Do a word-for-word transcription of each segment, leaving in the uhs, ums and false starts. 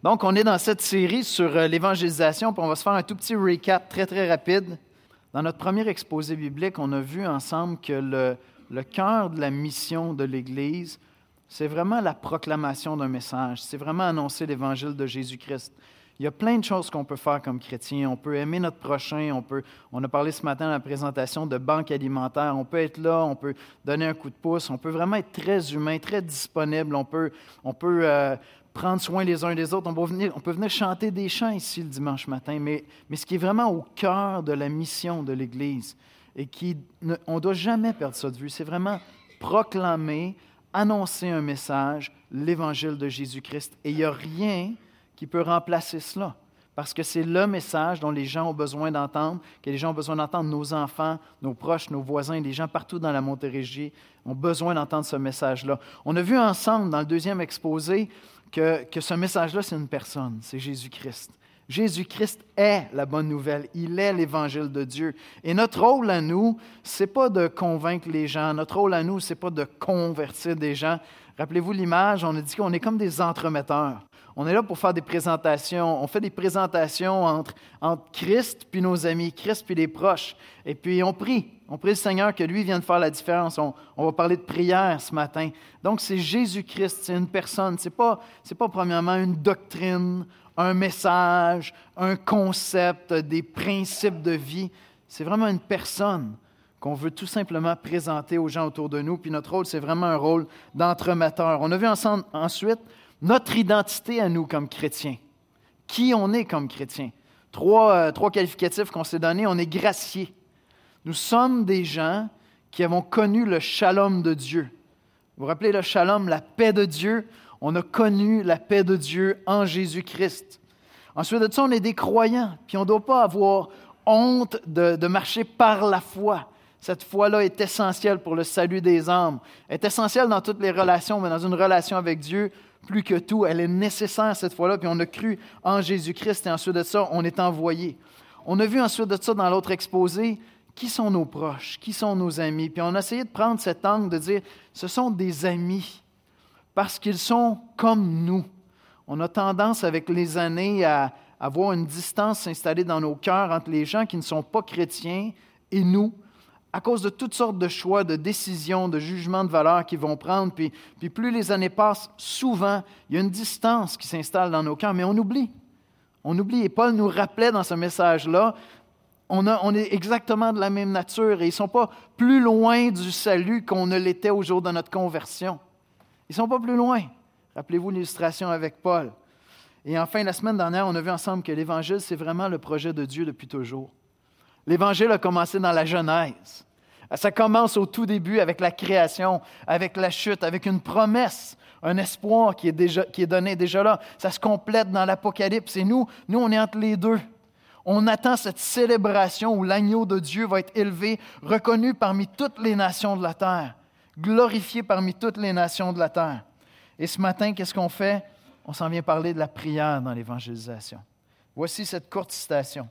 Donc, on est dans cette série sur euh, l'évangélisation, puis on va se faire un tout petit recap très, très rapide. Dans notre premier exposé biblique, on a vu ensemble que le, le cœur de la mission de l'Église, c'est vraiment la proclamation d'un message. C'est vraiment annoncer l'Évangile de Jésus-Christ. Il y a plein de choses qu'on peut faire comme chrétien. On peut aimer notre prochain. On peut, on a parlé ce matin dans la présentation de banque alimentaire. On peut être là, on peut donner un coup de pouce. On peut vraiment être très humain, très disponible. On peut, on peut euh, prendre soin les uns des autres. On peut, venir, on peut venir chanter des chants ici le dimanche matin. Mais, mais ce qui est vraiment au cœur de la mission de l'Église et qui, ne, on ne doit jamais perdre ça de vue, c'est vraiment proclamer, annoncer un message, l'Évangile de Jésus-Christ. Et il n'y a rien qui peut remplacer cela. Parce que c'est le message dont les gens ont besoin d'entendre, que les gens ont besoin d'entendre, nos enfants, nos proches, nos voisins, les gens partout dans la Montérégie ont besoin d'entendre ce message-là. On a vu ensemble dans le deuxième exposé que, que ce message-là, c'est une personne, c'est Jésus-Christ. Jésus-Christ est la bonne nouvelle, il est l'Évangile de Dieu. Et notre rôle à nous, ce n'est pas de convaincre les gens, notre rôle à nous, ce n'est pas de convertir des gens. Rappelez-vous l'image, on a dit qu'on est comme des entremetteurs. On est là pour faire des présentations. On fait des présentations entre, entre Christ puis nos amis, Christ puis les proches. Et puis on prie. On prie le Seigneur que lui vienne faire la différence. On, on va parler de prière ce matin. Donc c'est Jésus-Christ, c'est une personne. Ce n'est pas, c'est pas premièrement une doctrine, un message, un concept, des principes de vie. C'est vraiment une personne qu'on veut tout simplement présenter aux gens autour de nous. Puis notre rôle, c'est vraiment un rôle d'entremetteur. On a vu ensemble ensuite notre identité à nous comme chrétiens. Qui on est comme chrétiens. Trois, euh, trois qualificatifs qu'on s'est donnés. On est graciés. Nous sommes des gens qui avons connu le shalom de Dieu. Vous vous rappelez le shalom, la paix de Dieu? On a connu la paix de Dieu en Jésus-Christ. Ensuite de ça, on est des croyants. Puis on ne doit pas avoir honte de, de marcher par la foi. Cette foi-là est essentielle pour le salut des âmes. Elle est essentielle dans toutes les relations, mais dans une relation avec Dieu, plus que tout, elle est nécessaire cette foi-là, puis on a cru en Jésus-Christ, et ensuite de ça, on est envoyé. On a vu ensuite de ça, dans l'autre exposé, qui sont nos proches, qui sont nos amis, puis on a essayé de prendre cet angle de dire, ce sont des amis, parce qu'ils sont comme nous. On a tendance, avec les années, à avoir une distance s'installer dans nos cœurs entre les gens qui ne sont pas chrétiens et nous, à cause de toutes sortes de choix, de décisions, de jugements de valeur qu'ils vont prendre. Puis, puis plus les années passent, souvent, il y a une distance qui s'installe dans nos cœurs, mais on oublie. On oublie. Et Paul nous rappelait dans ce message-là, on, a, on est exactement de la même nature et ils ne sont pas plus loin du salut qu'on ne l'était au jour de notre conversion. Ils ne sont pas plus loin. Rappelez-vous l'illustration avec Paul. Et enfin, la semaine dernière, on a vu ensemble que l'Évangile, c'est vraiment le projet de Dieu depuis toujours. L'Évangile a commencé dans la Genèse. Ça commence au tout début avec la création, avec la chute, avec une promesse, un espoir qui est, déjà, qui est donné déjà là. Ça se complète dans l'Apocalypse. Et nous, nous, on est entre les deux. On attend cette célébration où l'agneau de Dieu va être élevé, reconnu parmi toutes les nations de la terre, glorifié parmi toutes les nations de la terre. Et ce matin, qu'est-ce qu'on fait? On s'en vient parler de la prière dans l'évangélisation. Voici cette courte citation.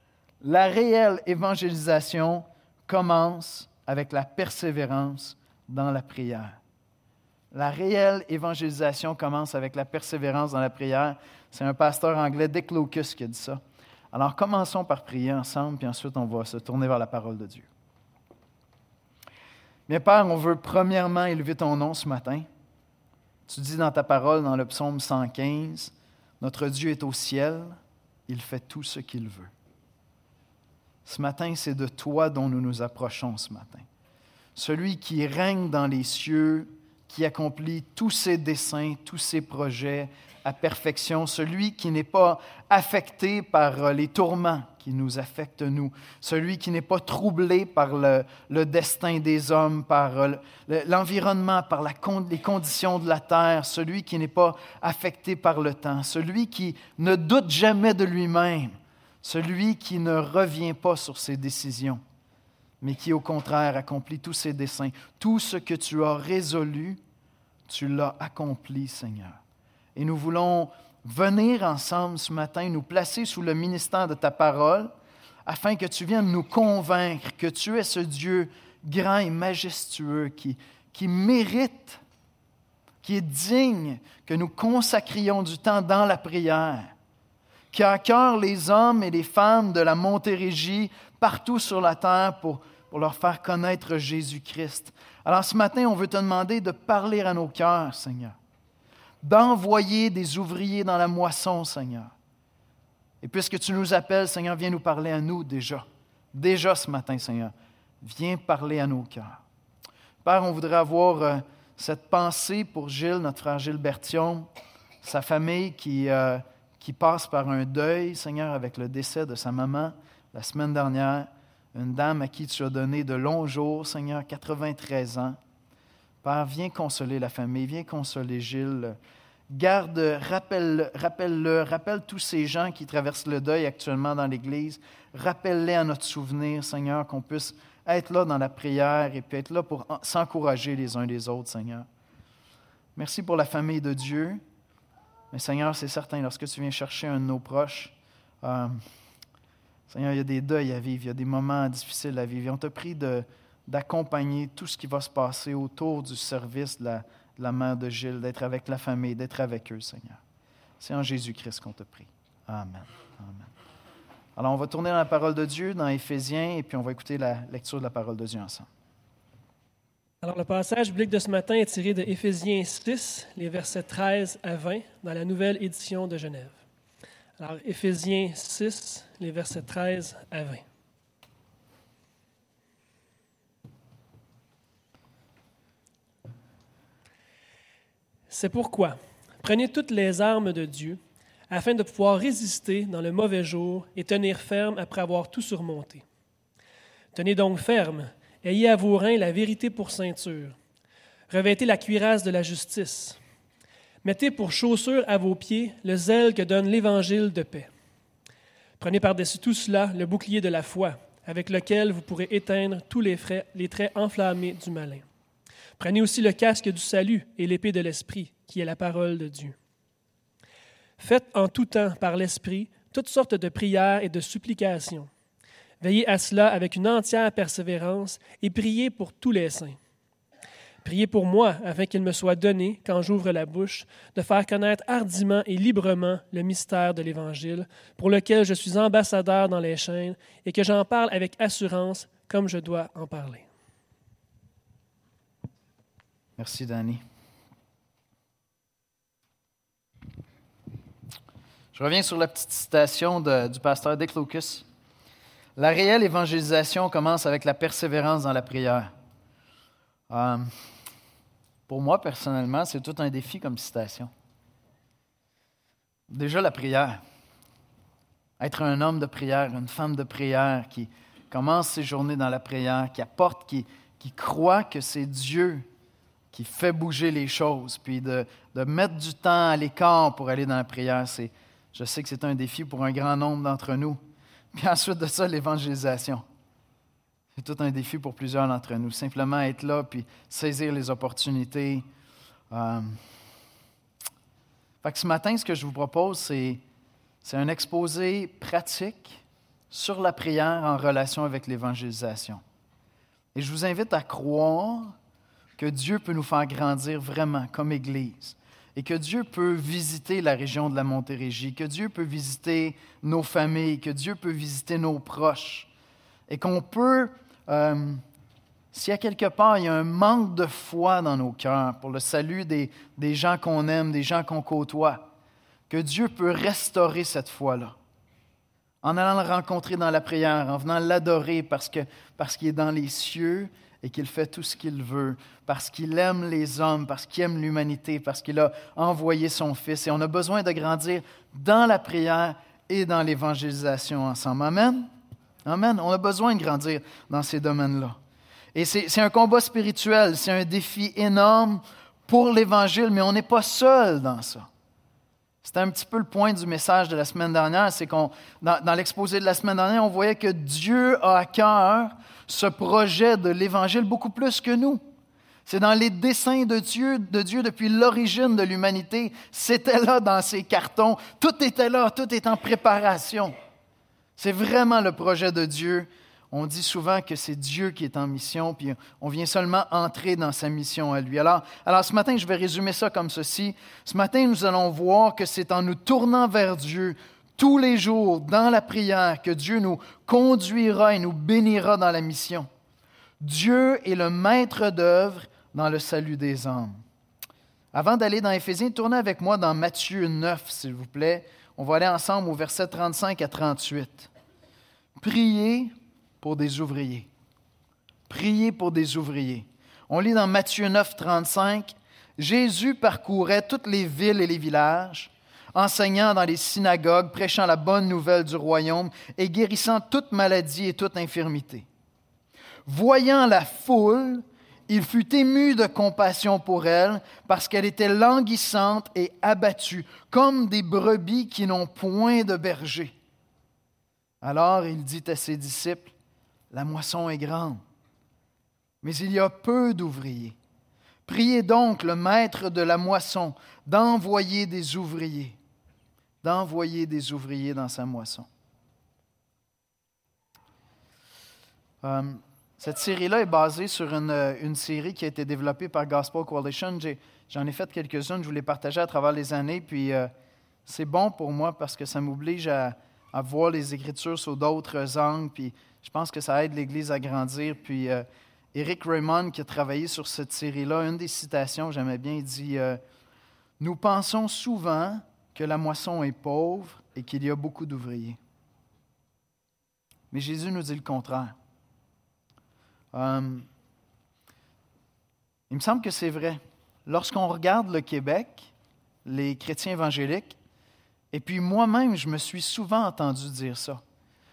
La réelle évangélisation commence avec la persévérance dans la prière. La réelle évangélisation commence avec la persévérance dans la prière. C'est un pasteur anglais, Dick Lucas, qui a dit ça. Alors, commençons par prier ensemble, puis ensuite, on va se tourner vers la parole de Dieu. Bien, Père, on veut premièrement élever ton nom ce matin. Tu dis dans ta parole, dans le psaume cent quinze, « Notre Dieu est au ciel, il fait tout ce qu'il veut. » Ce matin, c'est de toi dont nous nous approchons ce matin. Celui qui règne dans les cieux, qui accomplit tous ses desseins, tous ses projets à perfection. Celui qui n'est pas affecté par les tourments qui nous affectent nous. Celui qui n'est pas troublé par le, le destin des hommes, par le, l'environnement, par la, les conditions de la terre. Celui qui n'est pas affecté par le temps. Celui qui ne doute jamais de lui-même. Celui qui ne revient pas sur ses décisions, mais qui, au contraire, accomplit tous ses desseins. Tout ce que tu as résolu, tu l'as accompli, Seigneur. Et nous voulons venir ensemble ce matin, nous placer sous le ministère de ta parole, afin que tu viennes nous convaincre que tu es ce Dieu grand et majestueux qui, qui mérite qui est digne que nous consacrions du temps dans la prière, qui a à cœur les hommes et les femmes de la Montérégie partout sur la terre pour, pour leur faire connaître Jésus-Christ. Alors ce matin, on veut te demander de parler à nos cœurs, Seigneur, d'envoyer des ouvriers dans la moisson, Seigneur. Et puisque tu nous appelles, Seigneur, viens nous parler à nous déjà. Déjà ce matin, Seigneur, viens parler à nos cœurs. Père, on voudrait avoir euh, cette pensée pour Gilles, notre frère Gilles Berthiaume, sa famille qui, euh, qui passe par un deuil, Seigneur, avec le décès de sa maman la semaine dernière, une dame à qui tu as donné de longs jours, Seigneur, quatre-vingt-treize ans. Père, viens consoler la famille, viens consoler Gilles. Garde, rappelle, rappelle-le, rappelle tous ces gens qui traversent le deuil actuellement dans l'Église. Rappelle-les à notre souvenir, Seigneur, qu'on puisse être là dans la prière et puis être là pour s'encourager les uns les autres, Seigneur. Merci pour la famille de Dieu. Mais Seigneur, c'est certain, lorsque tu viens chercher un de nos proches, euh, Seigneur, il y a des deuils à vivre, il y a des moments difficiles à vivre. Et on te prie de, d'accompagner tout ce qui va se passer autour du service de la, de la mère de Gilles, d'être avec la famille, d'être avec eux, Seigneur. C'est en Jésus-Christ qu'on te prie. Amen. Amen. Alors, on va tourner dans la parole de Dieu, dans Éphésiens, et puis on va écouter la lecture de la parole de Dieu ensemble. Alors, le passage biblique de ce matin est tiré de Éphésiens six, les versets treize à vingt, dans la nouvelle édition de Genève. Alors, Éphésiens six, les versets treize à vingt. C'est pourquoi, prenez toutes les armes de Dieu, afin de pouvoir résister dans le mauvais jour et tenir ferme après avoir tout surmonté. Tenez donc ferme, ayez à vos reins la vérité pour ceinture, revêtez la cuirasse de la justice, mettez pour chaussure à vos pieds le zèle que donne l'Évangile de paix. Prenez par-dessus tout cela le bouclier de la foi, avec lequel vous pourrez éteindre tous les, frais, les traits enflammés du malin. Prenez aussi le casque du salut et l'épée de l'Esprit, qui est la parole de Dieu. Faites en tout temps par l'Esprit toutes sortes de prières et de supplications. Veillez à cela avec une entière persévérance et priez pour tous les saints. Priez pour moi, afin qu'il me soit donné, quand j'ouvre la bouche, de faire connaître hardiment et librement le mystère de l'Évangile, pour lequel je suis ambassadeur dans les chaînes, et que j'en parle avec assurance, comme je dois en parler. Merci, Danny. Je reviens sur la petite citation de, du pasteur Dick Lucas. La réelle évangélisation commence avec la persévérance dans la prière. Euh, pour moi, personnellement, c'est tout un défi comme citation. Déjà, la prière. Être un homme de prière, une femme de prière qui commence ses journées dans la prière, qui apporte, qui, qui croit que c'est Dieu qui fait bouger les choses, puis de, de mettre du temps à l'écart pour aller dans la prière. C'est, je sais que c'est un défi pour un grand nombre d'entre nous. Puis ensuite de ça, l'évangélisation. C'est tout un défi pour plusieurs d'entre nous. Simplement être là, puis saisir les opportunités. Euh... Fait que ce matin, ce que je vous propose, c'est, c'est un exposé pratique sur la prière en relation avec l'évangélisation. Et je vous invite à croire que Dieu peut nous faire grandir vraiment comme Église et que Dieu peut visiter la région de la Montérégie, que Dieu peut visiter nos familles, que Dieu peut visiter nos proches et qu'on peut, euh, s'il y a quelque part, il y a un manque de foi dans nos cœurs pour le salut des, des gens qu'on aime, des gens qu'on côtoie, que Dieu peut restaurer cette foi-là en allant le rencontrer dans la prière, en venant l'adorer parce que, parce qu'il est dans les cieux et qu'il fait tout ce qu'il veut, parce qu'il aime les hommes, parce qu'il aime l'humanité, parce qu'il a envoyé son Fils. Et on a besoin de grandir dans la prière et dans l'évangélisation ensemble. Amen? Amen. On a besoin de grandir dans ces domaines-là. Et c'est, c'est un combat spirituel, c'est un défi énorme pour l'Évangile, mais on n'est pas seul dans ça. C'était un petit peu le point du message de la semaine dernière, c'est qu'on, dans, dans l'exposé de la semaine dernière, on voyait que Dieu a à cœur ce projet de l'Évangile beaucoup plus que nous. C'est dans les desseins de Dieu, de Dieu depuis l'origine de l'humanité. C'était là dans ses cartons. Tout était là, tout est en préparation. C'est vraiment le projet de Dieu. On dit souvent que c'est Dieu qui est en mission, puis on vient seulement entrer dans sa mission à lui. Alors, alors ce matin, je vais résumer ça comme ceci. Ce matin, nous allons voir que c'est en nous tournant vers Dieu tous les jours dans la prière que Dieu nous conduira et nous bénira dans la mission. Dieu est le maître d'œuvre dans le salut des âmes. Avant d'aller dans Éphésiens, tournez avec moi dans Matthieu neuf, s'il vous plaît. On va aller ensemble au verset trente-cinq à trente-huit. Priez pour des ouvriers. Priez pour des ouvriers. On lit dans Matthieu neuf, trente-cinq, « Jésus parcourait toutes les villes et les villages, enseignant dans les synagogues, prêchant la bonne nouvelle du royaume et guérissant toute maladie et toute infirmité. Voyant la foule, il fut ému de compassion pour elle, parce qu'elle était languissante et abattue, comme des brebis qui n'ont point de berger. Alors il dit à ses disciples, « La moisson est grande, mais il y a peu d'ouvriers. Priez donc le maître de la moisson d'envoyer des ouvriers, d'envoyer des ouvriers dans sa moisson. » Euh, cette série-là est basée sur une, une série qui a été développée par Gospel Coalition. J'ai, j'en ai fait quelques-unes, je vous les partageais à travers les années, puis euh, c'est bon pour moi parce que ça m'oblige à, à voir les Écritures sous d'autres angles, puis je pense que ça aide l'Église à grandir. Puis euh, Eric Raymond, qui a travaillé sur cette série-là, une des citations, j'aimais bien, il dit euh, « Nous pensons souvent que la moisson est pauvre et qu'il y a beaucoup d'ouvriers. Mais Jésus nous dit le contraire. Euh, il me semble que c'est vrai. Lorsqu'on regarde le Québec, les chrétiens évangéliques, et puis moi-même, je me suis souvent entendu dire ça.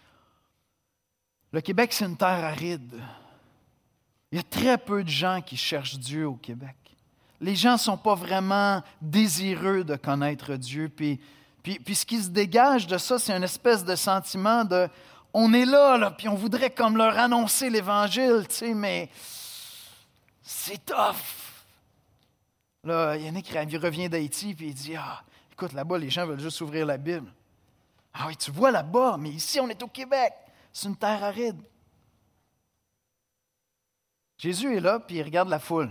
Le Québec, c'est une terre aride. Il y a très peu de gens qui cherchent Dieu au Québec. Les gens ne sont pas vraiment désireux de connaître Dieu. Puis, puis, puis ce qui se dégage de ça, c'est une espèce de sentiment de « on est là, là, puis on voudrait comme leur annoncer l'Évangile, tu sais, mais c'est tough. » Là, Yannick revient d'Haïti, puis il dit « Ah, écoute, là-bas, les gens veulent juste ouvrir la Bible. » « Ah oui, tu vois là-bas, mais ici, on est au Québec. C'est une terre aride. » Jésus est là, puis il regarde la foule.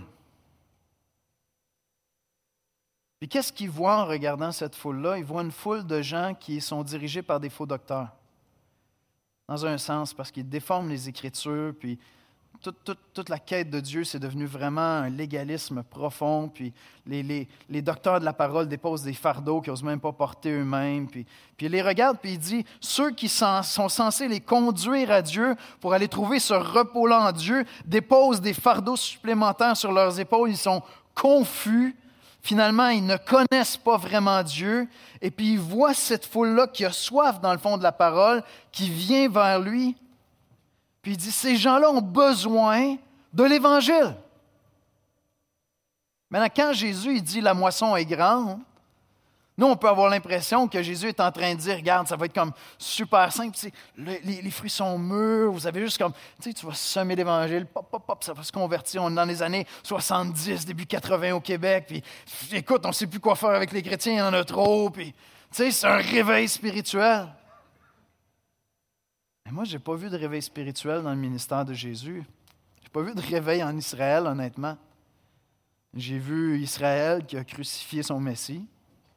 Puis qu'est-ce qu'il voit en regardant cette foule-là? Il voit une foule de gens qui sont dirigés par des faux docteurs. Dans un sens, parce qu'ils déforment les Écritures, puis toute, toute, toute la quête de Dieu, c'est devenu vraiment un légalisme profond, puis les, les, les docteurs de la parole déposent des fardeaux qu'ils n'osent même pas porter eux-mêmes, puis, puis il les regarde, puis il dit, ceux qui sont, sont censés les conduire à Dieu pour aller trouver ce repos-là en Dieu, déposent des fardeaux supplémentaires sur leurs épaules, ils sont confus. Finalement, ils ne connaissent pas vraiment Dieu. Et puis, ils voient cette foule-là qui a soif dans le fond de la parole, qui vient vers lui. Puis il dit, ces gens-là ont besoin de l'Évangile. Maintenant, quand Jésus il dit « la moisson est grande », nous, on peut avoir l'impression que Jésus est en train de dire, regarde, ça va être comme super simple, tu sais, les, les fruits sont mûrs, vous avez juste comme, tu sais, tu vas semer l'Évangile, pop, pop, pop, ça va se convertir. On est dans les années soixante-dix, début quatre-vingts au Québec, puis écoute, on ne sait plus quoi faire avec les chrétiens, il y en a trop, puis tu sais, c'est un réveil spirituel. Mais moi, je n'ai pas vu de réveil spirituel dans le ministère de Jésus. Je n'ai pas vu de réveil en Israël, honnêtement. J'ai vu Israël qui a crucifié son Messie.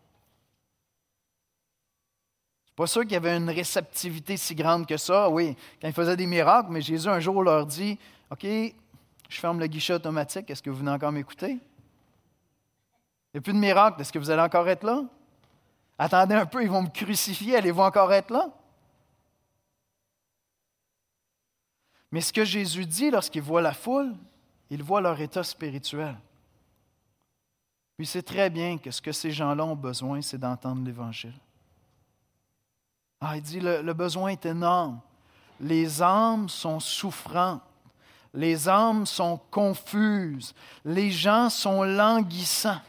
Pas sûr qu'il y avait une réceptivité si grande que ça. Oui, quand il faisait des miracles, mais Jésus un jour leur dit, « OK, je ferme le guichet automatique, est-ce que vous venez encore m'écouter? Il n'y a plus de miracles, est-ce que vous allez encore être là? Attendez un peu, ils vont me crucifier, allez-vous encore être là? » Mais ce que Jésus dit lorsqu'il voit la foule, il voit leur état spirituel. Puis il sait très bien que ce que ces gens-là ont besoin, c'est d'entendre l'Évangile. Ah, il dit, le, le besoin est énorme. Les âmes sont souffrantes. Les âmes sont confuses. Les gens sont languissants.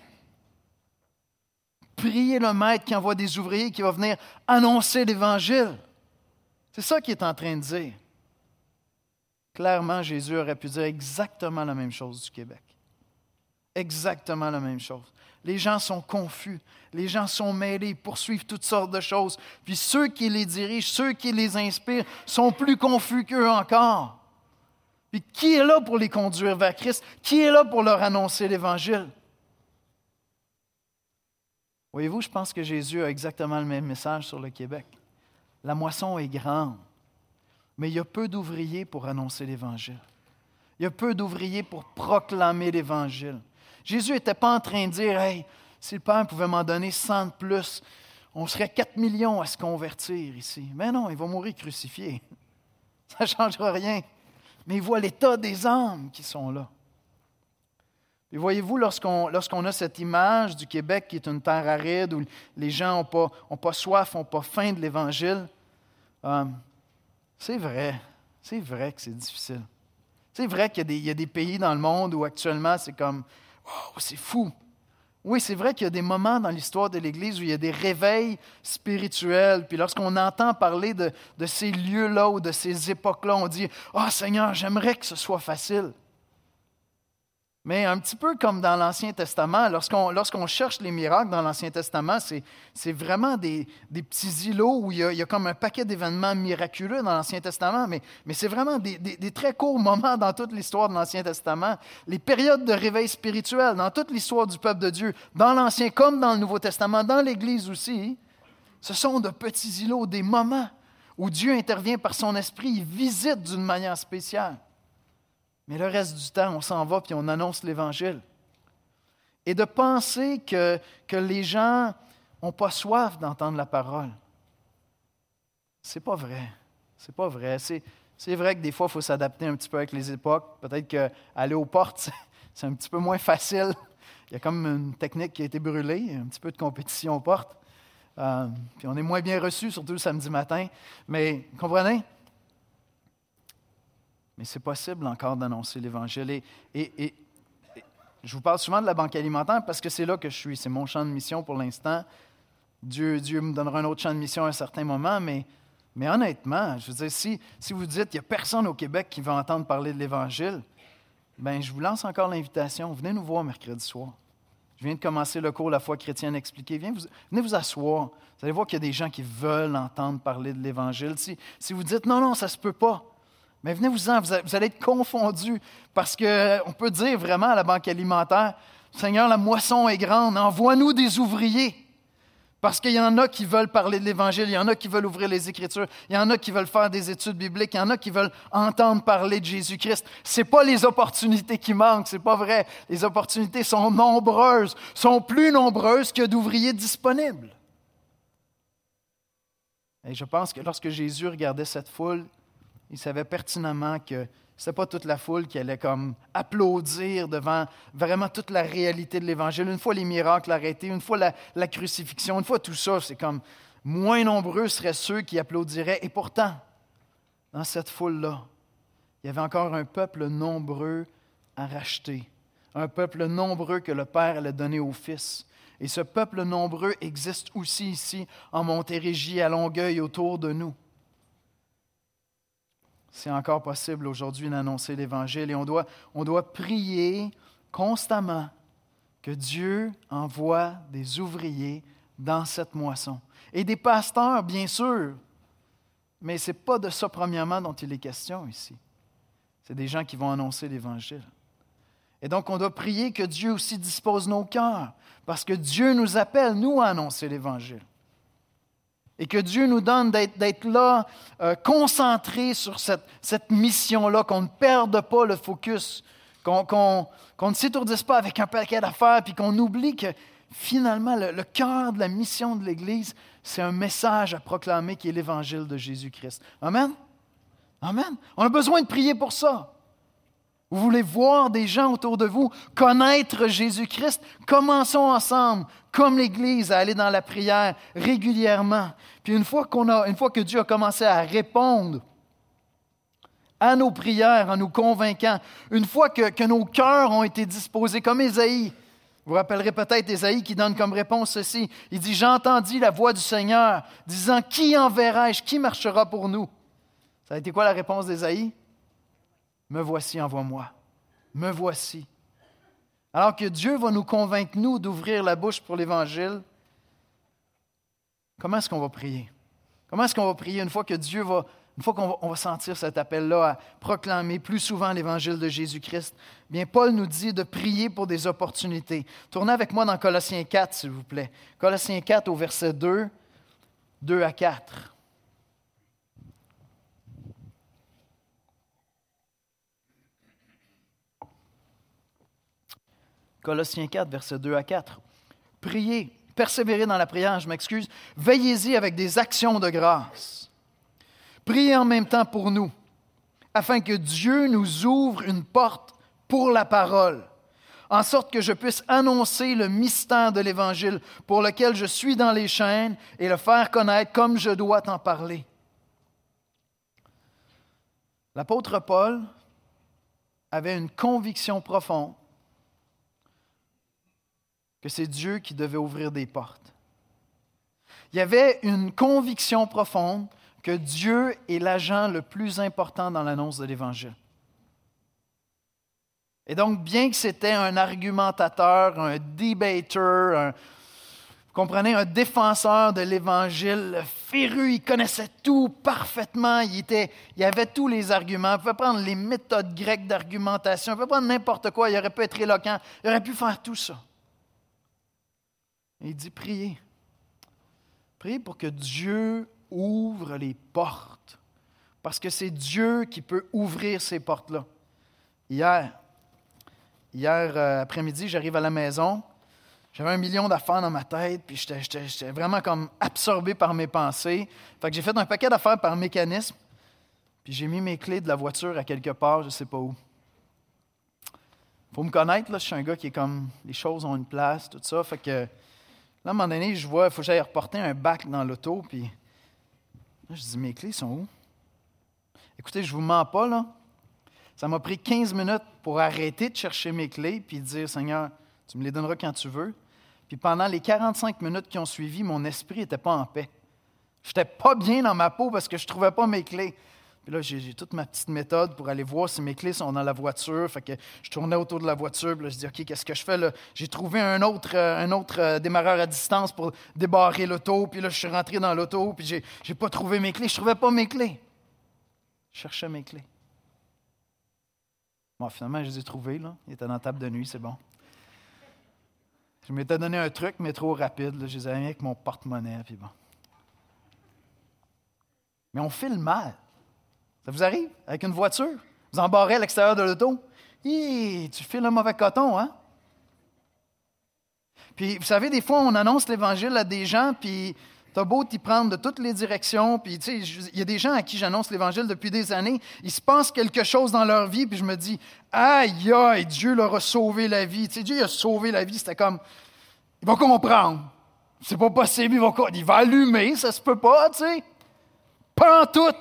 Priez le Maître qui envoie des ouvriers qui va venir annoncer l'Évangile. C'est ça qu'il est en train de dire. Clairement, Jésus aurait pu dire exactement la même chose du Québec. Exactement la même chose. Les gens sont confus, les gens sont mêlés, ils poursuivent toutes sortes de choses. Puis ceux qui les dirigent, ceux qui les inspirent, sont plus confus qu'eux encore. Puis qui est là pour les conduire vers Christ? Qui est là pour leur annoncer l'Évangile? Voyez-vous, je pense que Jésus a exactement le même message sur le Québec. La moisson est grande, mais il y a peu d'ouvriers pour annoncer l'Évangile. Il y a peu d'ouvriers pour proclamer l'Évangile. Jésus n'était pas en train de dire « Hey, si le Père pouvait m'en donner cent de plus, on serait quatre millions à se convertir ici. » Mais non, il va mourir crucifié. Ça ne changera rien. Mais il voit l'état des âmes qui sont là. Et voyez-vous, lorsqu'on, lorsqu'on a cette image du Québec qui est une terre aride où les gens n'ont pas, ont pas soif, n'ont pas faim de l'Évangile, euh, c'est vrai, c'est vrai que c'est difficile. C'est vrai qu'il y a, des, il y a des pays dans le monde où actuellement c'est comme « Wow, c'est fou! » Oui, c'est vrai qu'il y a des moments dans l'histoire de l'Église où il y a des réveils spirituels. Puis lorsqu'on entend parler de, de ces lieux-là ou de ces époques-là, on dit « Ah, oh, Seigneur, j'aimerais que ce soit facile. » Mais un petit peu comme dans l'Ancien Testament, lorsqu'on, lorsqu'on cherche les miracles dans l'Ancien Testament, c'est, c'est vraiment des, des petits îlots où il y, a, il y a comme un paquet d'événements miraculeux dans l'Ancien Testament, mais, mais c'est vraiment des, des, des très courts moments dans toute l'histoire de l'Ancien Testament. Les périodes de réveil spirituel dans toute l'histoire du peuple de Dieu, dans l'Ancien comme dans le Nouveau Testament, dans l'Église aussi, ce sont de petits îlots, des moments où Dieu intervient par son esprit, il visite d'une manière spéciale. Mais le reste du temps, on s'en va puis on annonce l'Évangile. Et de penser que, que les gens n'ont pas soif d'entendre la parole, c'est pas vrai. C'est pas vrai. C'est, c'est vrai que des fois, il faut s'adapter un petit peu avec les époques. Peut-être qu'aller aux portes, c'est, c'est un petit peu moins facile. Il y a comme une technique qui a été brûlée, un petit peu de compétition aux portes. Euh, puis on est moins bien reçus, surtout le samedi matin. Mais, comprenez? Mais c'est possible encore d'annoncer l'Évangile. Et, et, et, et je vous parle souvent de la banque alimentaire parce que c'est là que je suis. C'est mon champ de mission pour l'instant. Dieu, Dieu me donnera un autre champ de mission à un certain moment, mais, mais honnêtement, je veux dire, si, si vous dites qu'il n'y a personne au Québec qui va entendre parler de l'Évangile, bien, je vous lance encore l'invitation. Venez nous voir mercredi soir. Je viens de commencer le cours La foi chrétienne expliquée. Venez vous, venez vous asseoir. Vous allez voir qu'il y a des gens qui veulent entendre parler de l'Évangile. Si, si vous dites « Non, non, ça ne se peut pas », mais venez-vous-en, vous allez être confondus parce qu'on peut dire vraiment à la banque alimentaire, « Seigneur, la moisson est grande, envoie-nous des ouvriers. » Parce qu'il y en a qui veulent parler de l'Évangile, il y en a qui veulent ouvrir les Écritures, il y en a qui veulent faire des études bibliques, il y en a qui veulent entendre parler de Jésus-Christ. Ce n'est pas les opportunités qui manquent, ce n'est pas vrai. Les opportunités sont nombreuses, sont plus nombreuses que d'ouvriers disponibles. Et je pense que lorsque Jésus regardait cette foule, il savait pertinemment que ce n'était pas toute la foule qui allait comme applaudir devant vraiment toute la réalité de l'Évangile. Une fois les miracles arrêtés, une fois la, la crucifixion, une fois tout ça, c'est comme moins nombreux seraient ceux qui applaudiraient. Et pourtant, dans cette foule-là, il y avait encore un peuple nombreux à racheter, un peuple nombreux que le Père allait donner au Fils. Et ce peuple nombreux existe aussi ici, en Montérégie, à Longueuil, autour de nous. C'est encore possible aujourd'hui d'annoncer l'Évangile et on doit, on doit prier constamment que Dieu envoie des ouvriers dans cette moisson. Et des pasteurs, bien sûr, mais ce n'est pas de ça, premièrement, dont il est question ici. C'est des gens qui vont annoncer l'Évangile. Et donc, on doit prier que Dieu aussi dispose nos cœurs, parce que Dieu nous appelle, nous, à annoncer l'Évangile. Et que Dieu nous donne d'être, d'être là, euh, concentrés sur cette, cette mission-là, qu'on ne perde pas le focus, qu'on, qu'on, qu'on ne s'étourdisse pas avec un paquet d'affaires, puis qu'on oublie que finalement, le, le cœur de la mission de l'Église, c'est un message à proclamer qui est l'Évangile de Jésus-Christ. Amen? Amen? On a besoin de prier pour ça. Vous voulez voir des gens autour de vous connaître Jésus-Christ? Commençons ensemble, comme l'Église, à aller dans la prière régulièrement. Puis une fois, qu'on a, une fois que Dieu a commencé à répondre à nos prières en nous convainquant, une fois que, que nos cœurs ont été disposés, comme Ésaïe, vous vous rappellerez peut-être Ésaïe qui donne comme réponse ceci. Il dit « J'entendis la voix du Seigneur, disant « Qui enverrai-je? Qui marchera pour nous? » Ça a été quoi la réponse d'Ésaïe? « Me voici, envoie-moi. Me voici. » Alors que Dieu va nous convaincre, nous, d'ouvrir la bouche pour l'Évangile, comment est-ce qu'on va prier? Comment est-ce qu'on va prier une fois que Dieu va, une fois qu'on va, on va sentir cet appel-là à proclamer plus souvent l'Évangile de Jésus-Christ? Bien, Paul nous dit de prier pour des opportunités. Tournez avec moi dans Colossiens quatre, s'il vous plaît. Colossiens quatre au verset deux, deux à quatre. Colossiens quatre, versets deux à quatre. Priez, persévérez dans la prière, je m'excuse. Veillez-y avec des actions de grâce. Priez en même temps pour nous, afin que Dieu nous ouvre une porte pour la parole, en sorte que je puisse annoncer le mystère de l'Évangile pour lequel je suis dans les chaînes et le faire connaître comme je dois t'en parler. L'apôtre Paul avait une conviction profonde que c'est Dieu qui devait ouvrir des portes. Il y avait une conviction profonde que Dieu est l'agent le plus important dans l'annonce de l'Évangile. Et donc, bien que c'était un argumentateur, un debater, un, vous comprenez, un défenseur de l'Évangile féru, il connaissait tout parfaitement, il, était, il avait tous les arguments, il pouvait prendre les méthodes grecques d'argumentation, il pouvait prendre n'importe quoi, il aurait pu être éloquent, il aurait pu faire tout ça. Et il dit, priez. Priez pour que Dieu ouvre les portes. Parce que c'est Dieu qui peut ouvrir ces portes-là. Hier, hier euh, après-midi, j'arrive à la maison. J'avais un million d'affaires dans ma tête, puis j'étais, j'étais, j'étais vraiment comme absorbé par mes pensées. Fait que j'ai fait un paquet d'affaires par mécanisme, puis j'ai mis mes clés de la voiture à quelque part, je ne sais pas où. Il faut me connaître, là, je suis un gars qui est comme, les choses ont une place, tout ça, fait que là, à un moment donné, je vois, il faut que j'aille reporter un bac dans l'auto, puis là, je dis, mes clés sont où? Écoutez, je ne vous mens pas, là. Ça m'a pris quinze minutes pour arrêter de chercher mes clés, puis dire, Seigneur, tu me les donneras quand tu veux. Puis pendant les quarante-cinq minutes qui ont suivi, mon esprit n'était pas en paix. Je n'étais pas bien dans ma peau parce que je ne trouvais pas mes clés. Puis là, j'ai, j'ai toute ma petite méthode pour aller voir si mes clés sont dans la voiture. Fait que je tournais autour de la voiture. Puis là, je dis, OK, qu'est-ce que je fais là? J'ai trouvé un autre, euh, un autre euh, démarreur à distance pour débarrer l'auto. Puis là, je suis rentré dans l'auto. Puis j'ai, j'ai pas trouvé mes clés. Je trouvais pas mes clés. Je cherchais mes clés. Bon, finalement, je les ai trouvées, là. Ils étaient dans la table de nuit, c'est bon. Je m'étais donné un truc, mais trop rapide. Là. Je les avais mis avec mon porte-monnaie. Puis bon. Mais on file mal. Ça vous arrive? Avec une voiture? Vous embarrez à l'extérieur de l'auto? Hi, tu files un mauvais coton, hein? Puis, vous savez, des fois, on annonce l'Évangile à des gens, puis t'as beau t'y prendre de toutes les directions, puis, tu sais, il y a des gens à qui j'annonce l'Évangile depuis des années, il se passe quelque chose dans leur vie, puis je me dis, aïe, aïe, Dieu leur a sauvé la vie. Tu sais, Dieu il a sauvé la vie, c'était comme, il va comprendre. C'est pas possible, il va, il va allumer, ça se peut pas, tu sais. Pas en tout.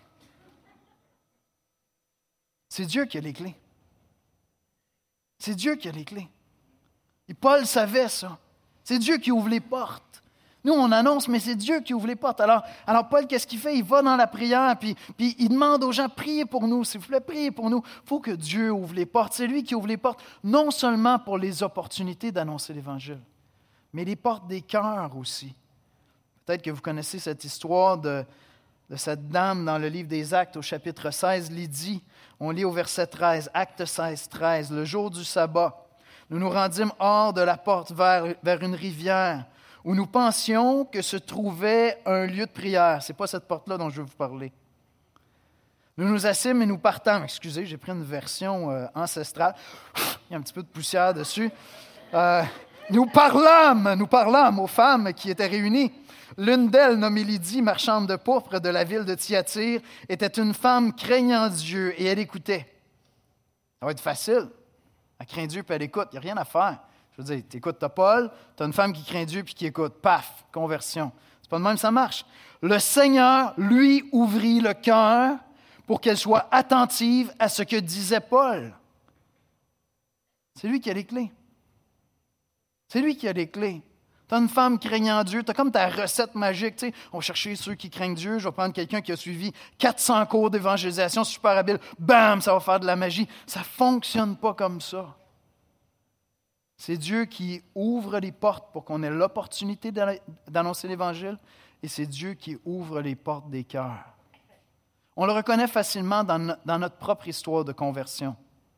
C'est Dieu qui a les clés. C'est Dieu qui a les clés. Et Paul savait ça. C'est Dieu qui ouvre les portes. Nous, on annonce, mais c'est Dieu qui ouvre les portes. Alors, alors Paul, qu'est-ce qu'il fait? Il va dans la prière, puis, puis il demande aux gens, priez pour nous, s'il vous plaît, priez pour nous. Il faut que Dieu ouvre les portes. C'est lui qui ouvre les portes, non seulement pour les opportunités d'annoncer l'Évangile, mais les portes des cœurs aussi. Peut-être que vous connaissez cette histoire de, de cette dame dans le livre des Actes, au chapitre seize, Lydie. On lit au verset treize, Actes seize, treize. Le jour du sabbat, nous nous rendîmes hors de la porte vers, vers une rivière où nous pensions que se trouvait un lieu de prière. Ce n'est pas cette porte-là dont je veux vous parler. Nous nous assîmes et nous partâmes. Excusez, j'ai pris une version euh, ancestrale. Il y a un petit peu de poussière dessus. Euh, nous parlâmes, nous parlâmes aux femmes qui étaient réunies. L'une d'elles, nommée Lydie, marchande de pourpre de la ville de Thyatire, était une femme craignant Dieu et elle écoutait. Ça va être facile. Elle craint Dieu puis elle écoute. Il n'y a rien à faire. Je veux dire, tu écoutes ta Paul, tu as une femme qui craint Dieu puis qui écoute. Paf, conversion. C'est pas de même, ça marche. Le Seigneur, lui, ouvrit le cœur pour qu'elle soit attentive à ce que disait Paul. C'est lui qui a les clés. C'est lui qui a les clés. Tu as une femme craignant Dieu, tu as comme ta recette magique. Tu sais, on va chercher ceux qui craignent Dieu. Je vais prendre quelqu'un qui a suivi quatre cents cours d'évangélisation, super habile. Bam, ça va faire de la magie. Ça ne fonctionne pas comme ça. C'est Dieu qui ouvre les portes pour qu'on ait l'opportunité d'annoncer l'Évangile, et c'est Dieu qui ouvre les portes des cœurs. On le reconnaît facilement dans, no- dans notre propre histoire de conversion.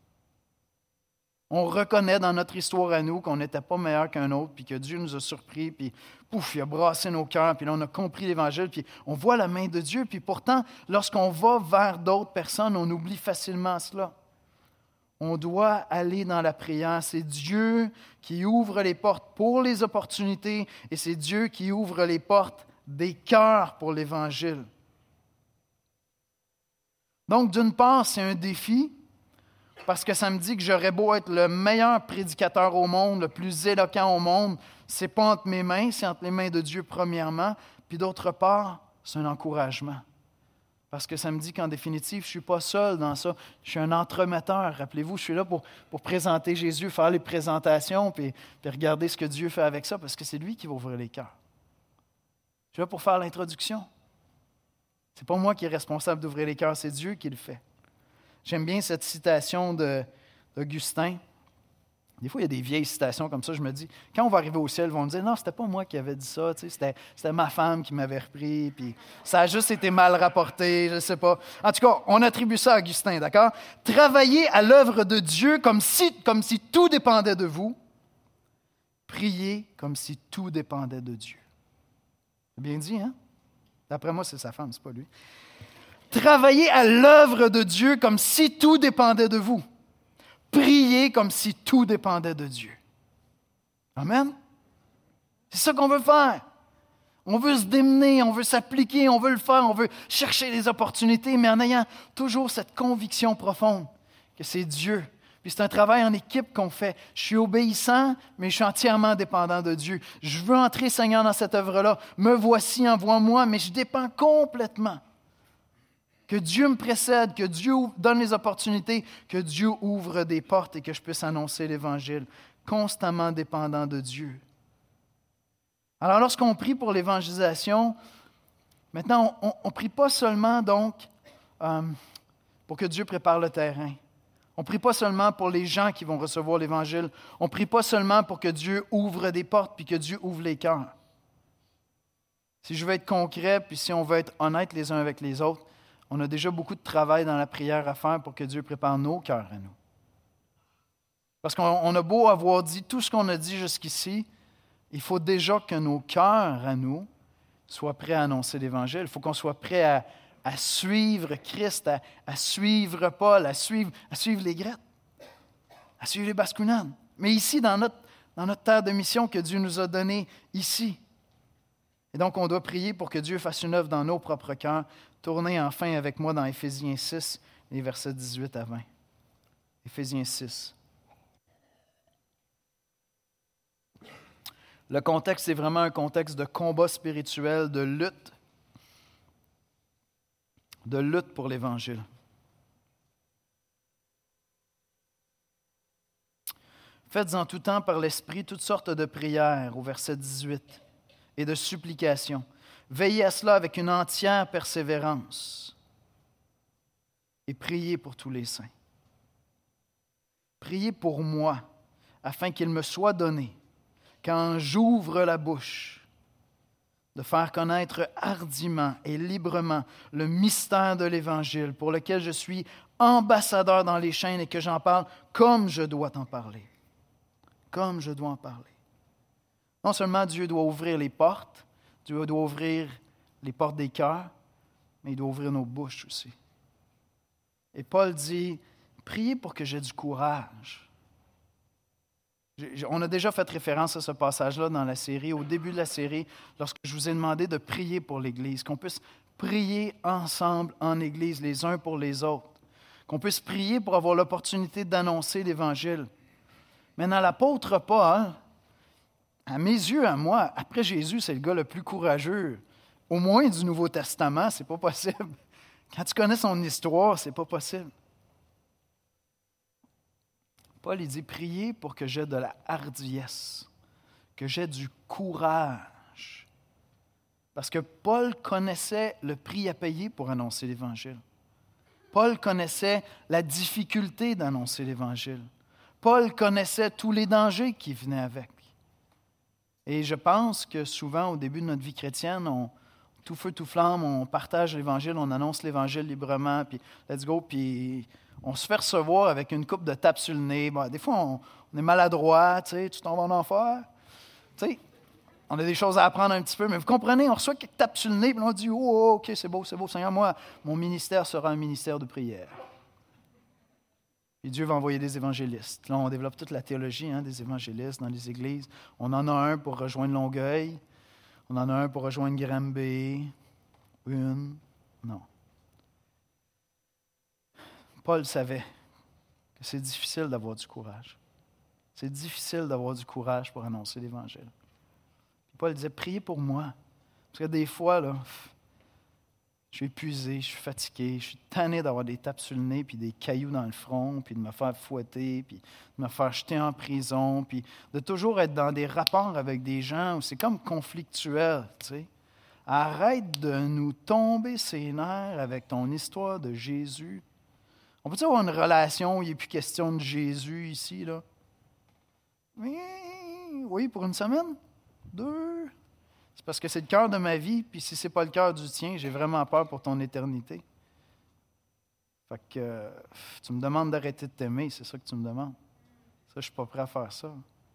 On reconnaît dans notre histoire à nous qu'on n'était pas meilleur qu'un autre, puis que Dieu nous a surpris, puis pouf, il a brassé nos cœurs, puis là on a compris l'Évangile, puis on voit la main de Dieu, puis pourtant, lorsqu'on va vers d'autres personnes, on oublie facilement cela. On doit aller dans la prière. C'est Dieu qui ouvre les portes pour les opportunités, et c'est Dieu qui ouvre les portes des cœurs pour l'Évangile. Donc, d'une part, c'est un défi, parce que ça me dit que j'aurais beau être le meilleur prédicateur au monde, le plus éloquent au monde, c'est pas entre mes mains, c'est entre les mains de Dieu premièrement, puis d'autre part, c'est un encouragement. Parce que ça me dit qu'en définitive, je ne suis pas seul dans ça, je suis un entremetteur. Rappelez-vous, je suis là pour, pour présenter Jésus, faire les présentations, puis, puis regarder ce que Dieu fait avec ça, parce que c'est lui qui va ouvrir les cœurs. Je suis là pour faire l'introduction. Ce n'est pas moi qui est responsable d'ouvrir les cœurs, c'est Dieu qui le fait. J'aime bien cette citation de, d'Augustin. Des fois, il y a des vieilles citations comme ça. Je me dis, quand on va arriver au ciel, ils vont me dire, non, c'était pas moi qui avais dit ça, tu sais, c'était, c'était ma femme qui m'avait repris, puis ça a juste été mal rapporté, je ne sais pas. En tout cas, on attribue ça à Augustin, d'accord? Travaillez à l'œuvre de Dieu comme si, comme si tout dépendait de vous. Priez comme si tout dépendait de Dieu. C'est bien dit, hein? D'après moi, c'est sa femme, c'est pas lui. Travaillez à l'œuvre de Dieu comme si tout dépendait de vous. Priez comme si tout dépendait de Dieu. Amen? C'est ça qu'on veut faire. On veut se démener, on veut s'appliquer, on veut le faire, on veut chercher les opportunités, mais en ayant toujours cette conviction profonde que c'est Dieu. Puis c'est un travail en équipe qu'on fait. Je suis obéissant, mais je suis entièrement dépendant de Dieu. Je veux entrer, Seigneur, dans cette œuvre-là. Me voici, envoie-moi, mais je dépends complètement. Que Dieu me précède, que Dieu donne les opportunités, que Dieu ouvre des portes et que je puisse annoncer l'Évangile, constamment dépendant de Dieu. Alors, lorsqu'on prie pour l'évangélisation, maintenant, on ne prie pas seulement donc euh, pour que Dieu prépare le terrain. On ne prie pas seulement pour les gens qui vont recevoir l'Évangile. On ne prie pas seulement pour que Dieu ouvre des portes puis que Dieu ouvre les cœurs. Si je veux être concret, puis si on veut être honnête les uns avec les autres, on a déjà beaucoup de travail dans la prière à faire pour que Dieu prépare nos cœurs à nous. Parce qu'on a beau avoir dit tout ce qu'on a dit jusqu'ici, il faut déjà que nos cœurs à nous soient prêts à annoncer l'Évangile. Il faut qu'on soit prêts à, à suivre Christ, à, à suivre Paul, à suivre, à suivre les Grecs, à suivre les Bascounades. Mais ici, dans notre, dans notre terre de mission que Dieu nous a donnée ici. Et donc, on doit prier pour que Dieu fasse une œuvre dans nos propres cœurs. Tournez enfin avec moi dans Éphésiens six, les versets dix-huit à vingt. Éphésiens six. Le contexte est vraiment un contexte de combat spirituel, de lutte, de lutte pour l'Évangile. Faites en tout temps par l'Esprit toutes sortes de prières, au verset dix-huit, et de supplications. Veillez à cela avec une entière persévérance et priez pour tous les saints. Priez pour moi, afin qu'il me soit donné, quand j'ouvre la bouche, de faire connaître hardiment et librement le mystère de l'Évangile, pour lequel je suis ambassadeur dans les chaînes et que j'en parle comme je dois t'en parler. Comme je dois en parler. Non seulement Dieu doit ouvrir les portes, Dieu doit ouvrir les portes des cœurs, mais il doit ouvrir nos bouches aussi. Et Paul dit, priez pour que j'ai du courage. On a déjà fait référence à ce passage-là dans la série, au début de la série, lorsque je vous ai demandé de prier pour l'Église, qu'on puisse prier ensemble en Église, les uns pour les autres, qu'on puisse prier pour avoir l'opportunité d'annoncer l'Évangile. Mais dans l'apôtre Paul, à mes yeux, à moi, après Jésus, c'est le gars le plus courageux. Au moins du Nouveau Testament, c'est pas possible. Quand tu connais son histoire, c'est pas possible. Paul, il dit, priez pour que j'ai de la hardiesse, que j'ai du courage. Parce que Paul connaissait le prix à payer pour annoncer l'Évangile. Paul connaissait la difficulté d'annoncer l'Évangile. Paul connaissait tous les dangers qui venaient avec. Et je pense que souvent, au début de notre vie chrétienne, on, tout feu, tout flamme, on partage l'Évangile, on annonce l'Évangile librement, puis let's go, puis on se fait recevoir avec une coupe de tapes sur le nez. Bon, des fois, on, on est maladroit, tu sais, tu tombes en enfer. Tu sais, on a des choses à apprendre un petit peu, mais vous comprenez, on reçoit quelques tapes sur le nez, puis on dit, oh, OK, c'est beau, c'est beau, Seigneur, moi, mon ministère sera un ministère de prière. Et Dieu va envoyer des évangélistes. Là, on développe toute la théologie hein, des évangélistes dans les églises. On en a un pour rejoindre Longueuil. On en a un pour rejoindre Granby. Une. Non. Paul savait que c'est difficile d'avoir du courage. C'est difficile d'avoir du courage pour annoncer l'Évangile. Puis Paul disait, priez pour moi. Parce que des fois, là, je suis épuisé, je suis fatigué, je suis tanné d'avoir des tapes sur le nez, puis des cailloux dans le front, puis de me faire fouetter, puis de me faire jeter en prison, puis de toujours être dans des rapports avec des gens où c'est comme conflictuel, tu sais. Arrête de nous tomber ses nerfs avec ton histoire de Jésus. On peut-tu avoir une relation où il n'est plus question de Jésus ici, là? Oui, oui, pour une semaine? Deux? C'est parce que c'est le cœur de ma vie, puis si ce n'est pas le cœur du tien, j'ai vraiment peur pour ton éternité. Fait que euh, tu me demandes d'arrêter de t'aimer, c'est ça que tu me demandes. Ça, je ne suis pas prêt à faire ça.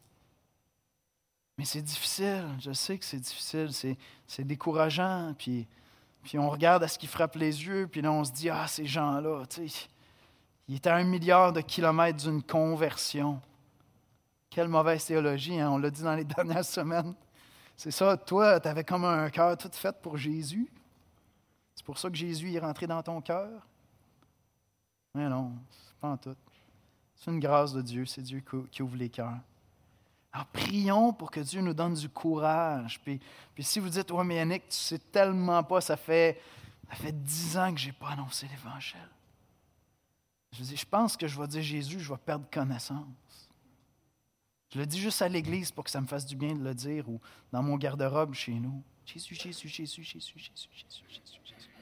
Mais c'est difficile, je sais que c'est difficile, c'est, c'est décourageant, puis, puis on regarde à ce qui frappe les yeux, puis là on se dit, ah, ces gens-là, tu sais, ils étaient à un milliard de kilomètres d'une conversion. Quelle mauvaise théologie, hein? On l'a dit dans les dernières semaines. C'est ça, toi, tu avais comme un cœur tout fait pour Jésus. C'est pour ça que Jésus est rentré dans ton cœur. Mais non, c'est pas en tout. C'est une grâce de Dieu, c'est Dieu qui ouvre les cœurs. Alors, prions pour que Dieu nous donne du courage. Puis, puis si vous dites, ouais, mais Yannick, tu sais tellement pas, ça fait, ça fait dix ans que je n'ai pas annoncé l'Évangile. Je dis, je pense que je vais dire Jésus, je vais perdre connaissance. Je le dis juste à l'Église pour que ça me fasse du bien de le dire ou dans mon garde-robe chez nous. Jésus, Jésus, Jésus, Jésus, Jésus, Jésus, Jésus, Jésus.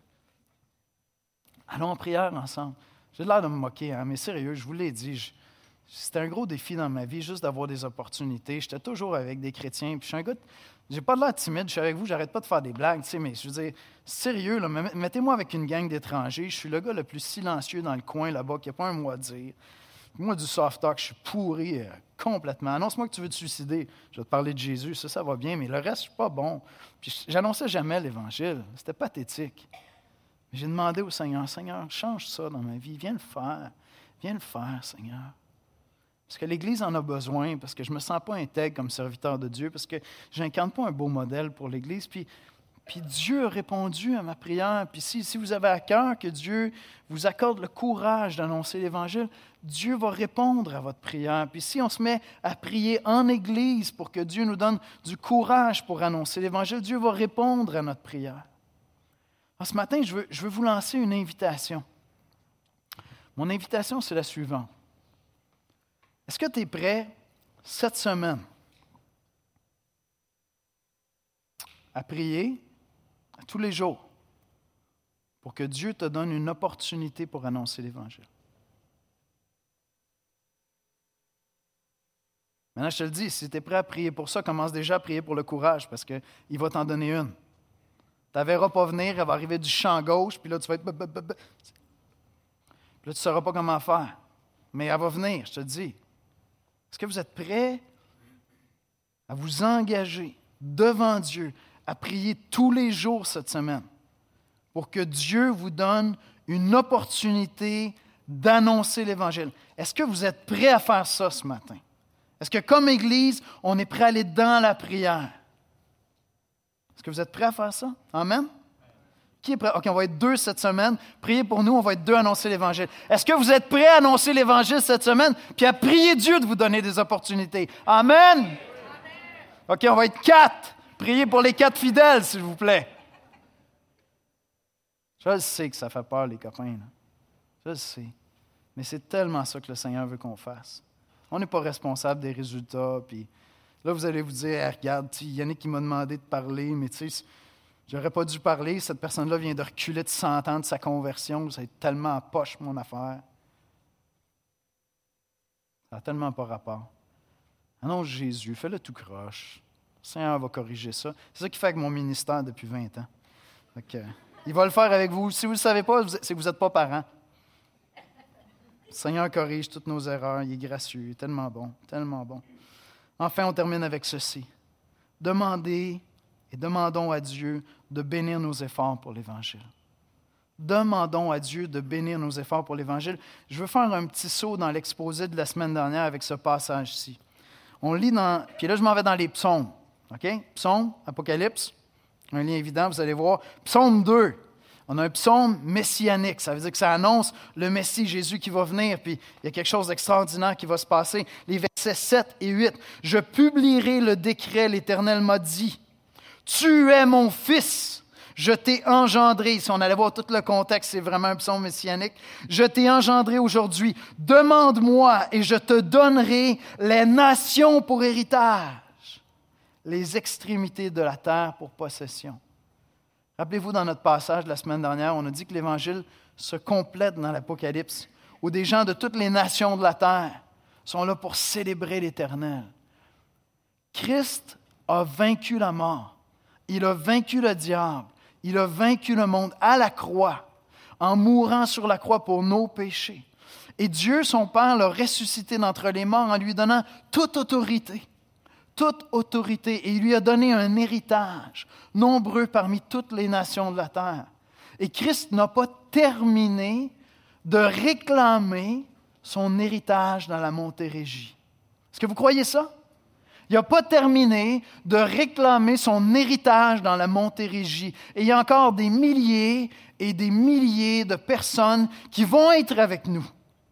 Allons en prière ensemble. J'ai l'air de me moquer, hein, mais sérieux, je vous l'ai dit, je, c'était un gros défi dans ma vie, juste d'avoir des opportunités. J'étais toujours avec des chrétiens, puis je suis un gars, de, j'ai pas de l'air timide, je suis avec vous, j'arrête pas de faire des blagues, tu sais, mais je veux dire, sérieux, là, mettez-moi avec une gang d'étrangers, je suis le gars le plus silencieux dans le coin là-bas, qui n'a pas un mot à dire. Moi, du soft talk, je suis pourri euh, complètement. Annonce-moi que tu veux te suicider. Je vais te parler de Jésus, ça, ça va bien, mais le reste, je suis pas bon. Puis, j'annonçais jamais l'Évangile. C'était pathétique. Mais j'ai demandé au Seigneur, Seigneur, change ça dans ma vie. Viens le faire. Viens le faire, Seigneur. Parce que l'Église en a besoin, parce que je ne me sens pas intègre comme serviteur de Dieu, parce que je n'incarne pas un beau modèle pour l'Église. Puis, Puis Dieu a répondu à ma prière. Puis si, si vous avez à cœur que Dieu vous accorde le courage d'annoncer l'Évangile, Dieu va répondre à votre prière. Puis si on se met à prier en Église pour que Dieu nous donne du courage pour annoncer l'Évangile, Dieu va répondre à notre prière. Alors, ce matin, je veux, je veux vous lancer une invitation. Mon invitation, c'est la suivante. Est-ce que tu es prêt cette semaine à prier tous les jours pour que Dieu te donne une opportunité pour annoncer l'Évangile? Maintenant, je te le dis, si tu es prêt à prier pour ça, commence déjà à prier pour le courage parce qu'il va t'en donner une. Tu ne la verras pas venir, elle va arriver du champ gauche, puis là, tu vas être... Puis là, tu ne sauras pas comment faire. Mais elle va venir, je te le dis. Est-ce que vous êtes prêts à vous engager devant Dieu, à prier tous les jours cette semaine pour que Dieu vous donne une opportunité d'annoncer l'Évangile? Est-ce que vous êtes prêts à faire ça ce matin? Est-ce que comme Église, on est prêt à aller dans la prière? Est-ce que vous êtes prêts à faire ça? Amen? Qui est prêt? OK, on va être deux cette semaine. Priez pour nous, on va être deux à annoncer l'Évangile. Est-ce que vous êtes prêts à annoncer l'Évangile cette semaine puis à prier Dieu de vous donner des opportunités? Amen? Amen. OK, on va être quatre. Priez pour les quatre fidèles, s'il vous plaît. Je sais que ça fait peur, les copains. Là. Je le sais. Mais c'est tellement ça que le Seigneur veut qu'on fasse. On n'est pas responsable des résultats. Puis là, vous allez vous dire, hey, regarde, Yannick qui m'a demandé de parler, mais tu sais, j'aurais pas dû parler. Cette personne-là vient de reculer de cent ans de sa conversion. Ça est tellement en poche, mon affaire. Ça n'a tellement pas rapport. Annonce Jésus, fais-le tout croche. Le Seigneur va corriger ça. C'est ça qu'il fait avec mon ministère depuis vingt ans. Donc, euh, il va le faire avec vous. Si vous ne le savez pas, c'est que vous n'êtes pas parents. Le Seigneur corrige toutes nos erreurs. Il est gracieux, il est tellement bon, tellement bon. Enfin, on termine avec ceci. Demandez et demandons à Dieu de bénir nos efforts pour l'Évangile. Demandons à Dieu de bénir nos efforts pour l'Évangile. Je veux faire un petit saut dans l'exposé de la semaine dernière avec ce passage-ci. On lit dans... Puis là, je m'en vais dans les psaumes. OK? Psaume, Apocalypse, un lien évident, vous allez voir. Psaume deux, on a un psaume messianique. Ça veut dire que ça annonce le Messie, Jésus qui va venir, puis il y a quelque chose d'extraordinaire qui va se passer. Les versets sept et huit. « Je publierai le décret, l'Éternel m'a dit. Tu es mon fils. Je t'ai engendré. » Si on allait voir tout le contexte, c'est vraiment un psaume messianique. « Je t'ai engendré aujourd'hui. Demande-moi et je te donnerai les nations pour héritage, les extrémités de la terre pour possession. » Rappelez-vous, dans notre passage de la semaine dernière, on a dit que l'Évangile se complète dans l'Apocalypse, où des gens de toutes les nations de la terre sont là pour célébrer l'Éternel. Christ a vaincu la mort. Il a vaincu le diable. Il a vaincu le monde à la croix, en mourant sur la croix pour nos péchés. Et Dieu, son Père, l'a ressuscité d'entre les morts en lui donnant toute autorité. Toute autorité. Et il lui a donné un héritage, nombreux parmi toutes les nations de la terre. Et Christ n'a pas terminé de réclamer son héritage dans la Montérégie. Est-ce que vous croyez ça? Il n'a pas terminé de réclamer son héritage dans la Montérégie. Et il y a encore des milliers et des milliers de personnes qui vont être avec nous,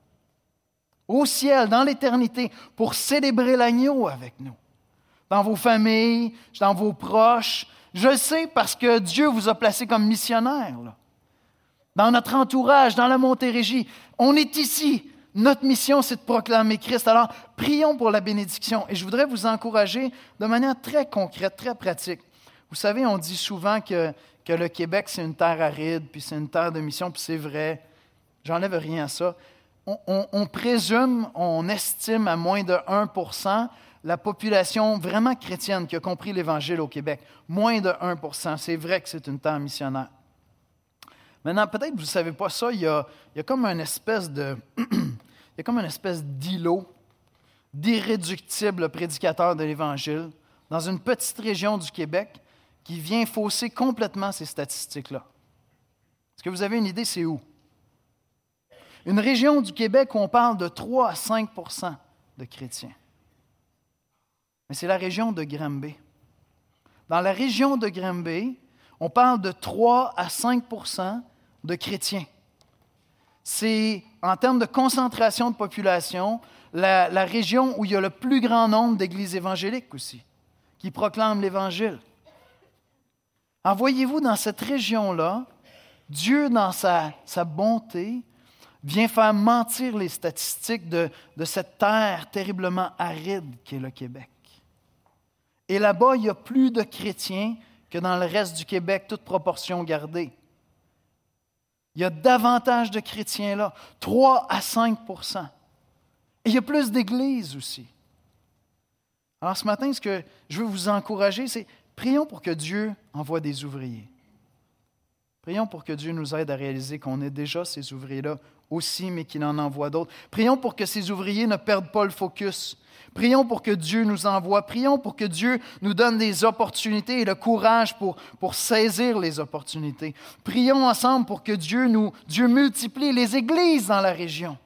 au ciel, dans l'éternité, pour célébrer l'agneau avec nous. Dans vos familles, dans vos proches. Je le sais parce que Dieu vous a placé comme missionnaire, là. Dans notre entourage, dans la Montérégie. On est ici. Notre mission, c'est de proclamer Christ. Alors, prions pour la bénédiction. Et je voudrais vous encourager de manière très concrète, très pratique. Vous savez, on dit souvent que, que le Québec, c'est une terre aride, puis c'est une terre de mission, puis c'est vrai. J'enlève rien à ça. On, on, on présume, on estime à moins de un pour cent la population vraiment chrétienne qui a compris l'Évangile au Québec. Moins de un pour cent. C'est vrai que c'est une terre missionnaire. Maintenant, peut-être que vous ne savez pas ça, il y a, il y a comme une espèce de... il y a comme une espèce d'îlot, d'irréductible prédicateur de l'Évangile dans une petite région du Québec qui vient fausser complètement ces statistiques-là. Est-ce que vous avez une idée, c'est où? Une région du Québec où on parle de trois à cinq pour cent de chrétiens. Mais c'est la région de Granby. Dans la région de Granby, on parle de trois à cinq pour cent de chrétiens. C'est, en termes de concentration de population, la, la région où il y a le plus grand nombre d'églises évangéliques aussi, qui proclament l'Évangile. Alors, voyez-vous, dans cette région-là, Dieu, dans sa, sa bonté, vient faire mentir les statistiques de, de cette terre terriblement aride qu'est le Québec. Et là-bas, il y a plus de chrétiens que dans le reste du Québec, toute proportion gardée. Il y a davantage de chrétiens là, trois à cinq pour cent. Et il y a plus d'églises aussi. Alors ce matin, ce que je veux vous encourager, c'est prions pour que Dieu envoie des ouvriers. Prions pour que Dieu nous aide à réaliser qu'on est déjà ces ouvriers-là aussi, mais qu'il en envoie d'autres. Prions pour que ces ouvriers ne perdent pas le focus. Prions pour que Dieu nous envoie. Prions pour que Dieu nous donne des opportunités et le courage pour, pour saisir les opportunités. Prions ensemble pour que Dieu, nous, Dieu multiplie les églises dans la région.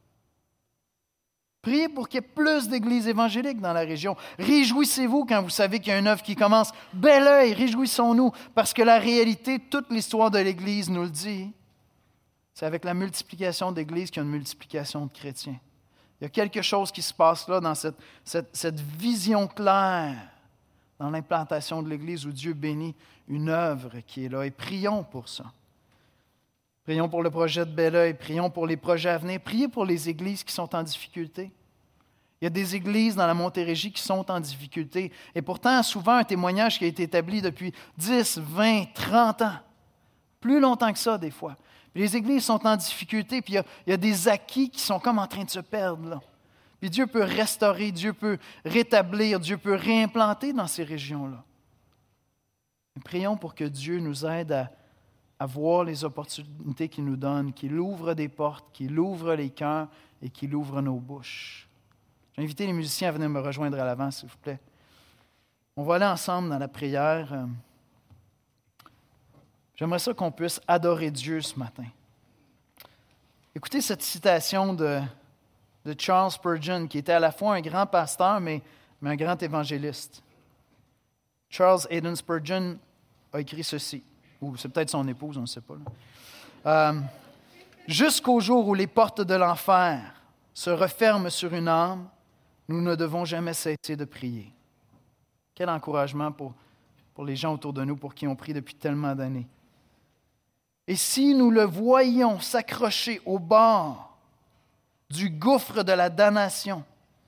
Priez pour qu'il y ait plus d'églises évangéliques dans la région. Réjouissez-vous quand vous savez qu'il y a une œuvre qui commence. Bel œil, réjouissons-nous, parce que la réalité, toute l'histoire de l'Église nous le dit. C'est avec la multiplication d'églises qu'il y a une multiplication de chrétiens. Il y a quelque chose qui se passe là dans cette, cette, cette vision claire dans l'implantation de l'Église où Dieu bénit une œuvre qui est là. Et prions pour ça. Prions pour le projet de Bel-Oeil, prions pour les projets à venir, priez pour les églises qui sont en difficulté. Il y a des églises dans la Montérégie qui sont en difficulté. Et pourtant, souvent, un témoignage qui a été établi depuis dix, vingt, trente ans. Plus longtemps que ça, des fois. Puis les églises sont en difficulté, puis il y, a, il y a des acquis qui sont comme en train de se perdre, là. Puis Dieu peut restaurer, Dieu peut rétablir, Dieu peut réimplanter dans ces régions-là. Mais prions pour que Dieu nous aide à, à voir les opportunités qu'il nous donne, qu'il ouvre des portes, qu'il ouvre les cœurs et qu'il ouvre nos bouches. Je vais inviter les musiciens à venir me rejoindre à l'avant, s'il vous plaît. On va aller ensemble dans la prière. J'aimerais ça qu'on puisse adorer Dieu ce matin. Écoutez cette citation de, de Charles Spurgeon, qui était à la fois un grand pasteur, mais, mais un grand évangéliste. Charles Haddon Spurgeon a écrit ceci, ou c'est peut-être son épouse, on ne sait pas. Là. Euh, Jusqu'au jour où les portes de l'enfer se referment sur une âme, nous ne devons jamais cesser de prier. Quel encouragement pour, pour les gens autour de nous, pour qui on prie depuis tellement d'années. Et si nous le voyions s'accrocher au bord du gouffre de la damnation,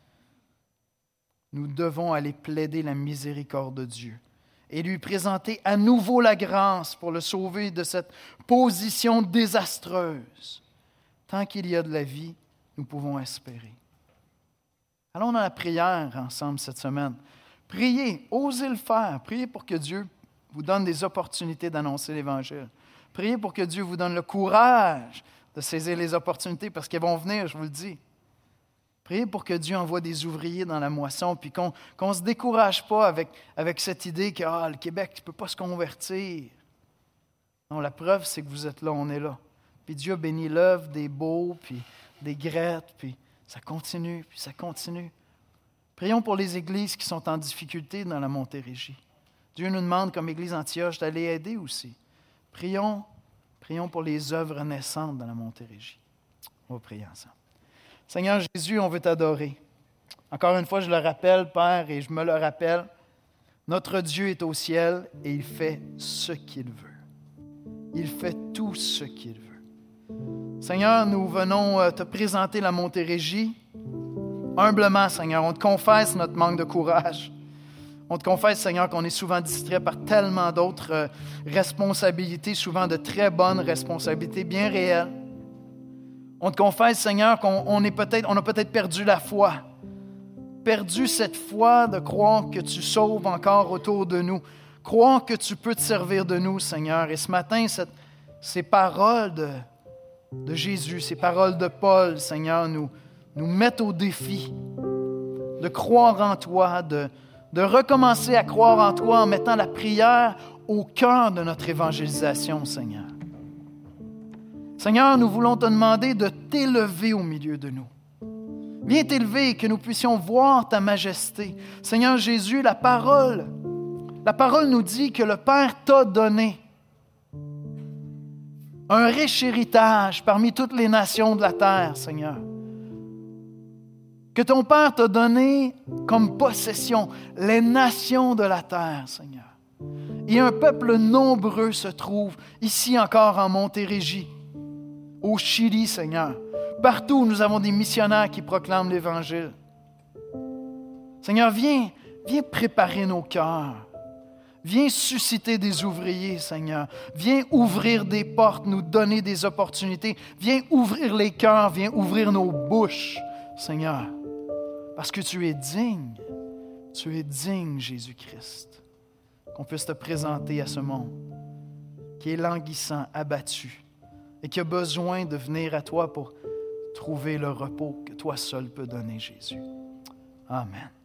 nous devons aller plaider la miséricorde de Dieu et lui présenter à nouveau la grâce pour le sauver de cette position désastreuse. Tant qu'il y a de la vie, nous pouvons espérer. Allons dans la prière ensemble cette semaine. Priez, osez le faire. Priez pour que Dieu vous donne des opportunités d'annoncer l'Évangile. Priez pour que Dieu vous donne le courage de saisir les opportunités parce qu'elles vont venir, je vous le dis. Priez pour que Dieu envoie des ouvriers dans la moisson puis qu'on ne se décourage pas avec, avec cette idée que ah, le Québec ne peut pas se convertir. Non, la preuve, c'est que vous êtes là, on est là. Puis Dieu bénit l'œuvre des Beaux, puis des Grettes, puis ça continue, puis ça continue. Prions pour les églises qui sont en difficulté dans la Montérégie. Dieu nous demande, comme Église Antioche, d'aller aider aussi. Prions, prions pour les œuvres naissantes dans la Montérégie. On va prier ensemble. Seigneur Jésus, on veut t'adorer. Encore une fois, je le rappelle, Père, et je me le rappelle, notre Dieu est au ciel et il fait ce qu'il veut. Il fait tout ce qu'il veut. Seigneur, nous venons te présenter la Montérégie. Humblement, Seigneur, on te confesse notre manque de courage. On te confesse, Seigneur, qu'on est souvent distrait par tellement d'autres euh, responsabilités, souvent de très bonnes responsabilités, bien réelles. On te confesse, Seigneur, qu'on on est peut-être, on a peut-être perdu la foi. Perdu cette foi de croire que tu sauves encore autour de nous. Croire que tu peux te servir de nous, Seigneur. Et ce matin, cette, ces paroles de, de Jésus, ces paroles de Paul, Seigneur, nous, nous mettent au défi de croire en toi, de de recommencer à croire en toi en mettant la prière au cœur de notre évangélisation, Seigneur. Seigneur, nous voulons te demander de t'élever au milieu de nous. Viens t'élever et que nous puissions voir ta majesté. Seigneur Jésus, la parole, la parole nous dit que le Père t'a donné un riche héritage parmi toutes les nations de la terre, Seigneur. Que ton Père t'a donné comme possession les nations de la terre, Seigneur. Et un peuple nombreux se trouve ici encore en Montérégie, au Chili, Seigneur. Partout, nous avons des missionnaires qui proclament l'Évangile. Seigneur, viens, viens préparer nos cœurs. Viens susciter des ouvriers, Seigneur. Viens ouvrir des portes, nous donner des opportunités. Viens ouvrir les cœurs, viens ouvrir nos bouches, Seigneur. Parce que tu es digne, tu es digne, Jésus-Christ, qu'on puisse te présenter à ce monde qui est languissant, abattu et qui a besoin de venir à toi pour trouver le repos que toi seul peux donner, Jésus. Amen.